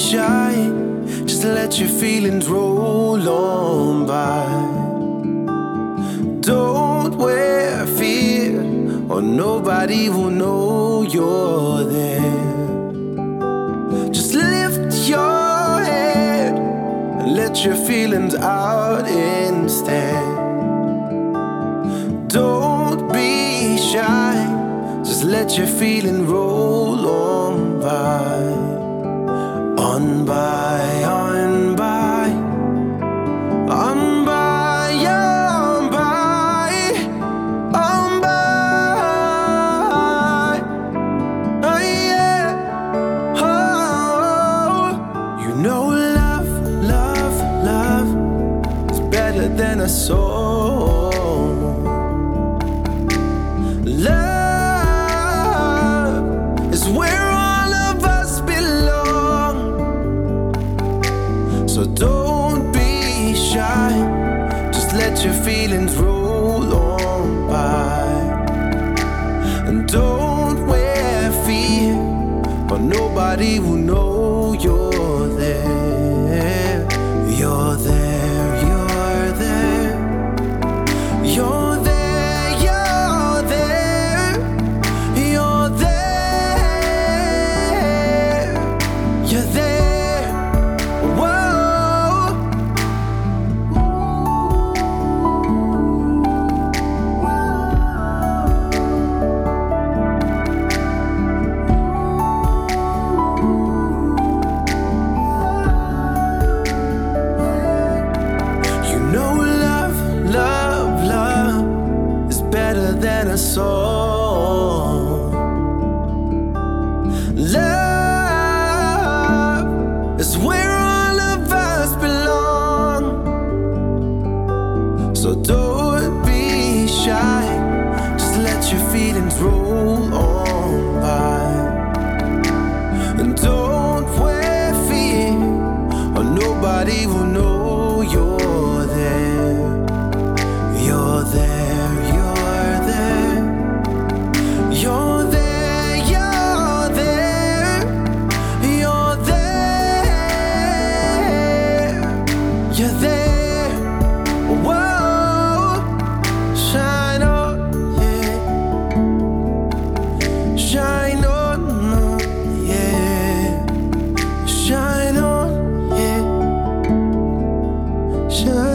shy, just let your feelings roll on by. Don't wear fear, or nobody will know you're there. Just lift your head and let your feelings out instead. Don't be shy, just let your feeling roll on by. On by, on by, on by, on by, on by. Oh yeah, oh. You know love, love, love is better than a song. Love is where all of us belong. So don't be shy, just let your feelings roll on by. And don't wear fear, but nobody will know you're there. You're there, you're there. You're there, you're there. You're there. You're there. Whoa. You know love, love, love is better than a song. Love is where all of us belong. So don't be shy, just let your feelings roll on by. And don't wear fear, or nobody will know you're there. You're there, you're there. You're there, you're there. You're there. You're there. Whoa. Shine on, yeah. Shine on, yeah. Shine on, yeah. Shine.